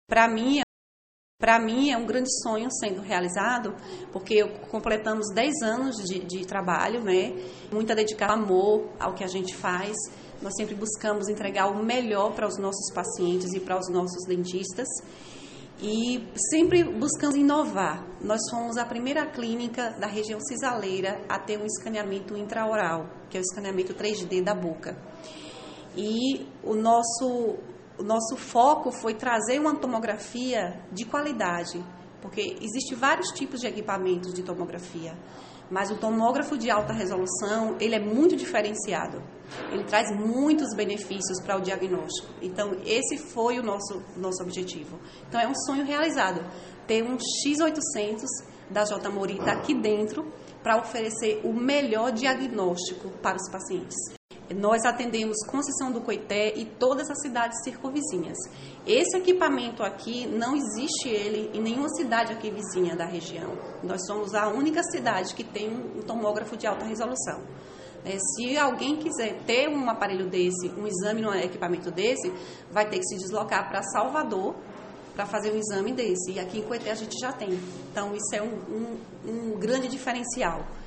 Para mim é um grande sonho sendo realizado, porque completamos 10 anos de trabalho, né? Muita dedicação, amor ao que a gente faz. Nós sempre buscamos entregar o melhor para os nossos pacientes e para os nossos dentistas. E sempre buscamos inovar. Nós fomos a primeira clínica da região cisaleira a ter um escaneamento intraoral, que é o escaneamento 3D da boca. E o nosso foco foi trazer uma tomografia de qualidade, porque existem vários tipos de equipamentos de tomografia, mas o tomógrafo de alta resolução, ele é muito diferenciado. Ele traz muitos benefícios para o diagnóstico. Então, esse foi o nosso objetivo. Então, é um sonho realizado, ter um X800 da J. Morita aqui dentro para oferecer o melhor diagnóstico para os pacientes. Nós atendemos Conceição do Coité e todas as cidades circunvizinhas. Esse equipamento aqui, não existe ele em nenhuma cidade aqui vizinha da região. Nós somos a única cidade que tem um tomógrafo de alta resolução. Se alguém quiser ter um aparelho desse, um exame num equipamento desse, vai ter que se deslocar para Salvador para fazer um exame desse. E aqui em Coité a gente já tem. Então, isso é um grande diferencial.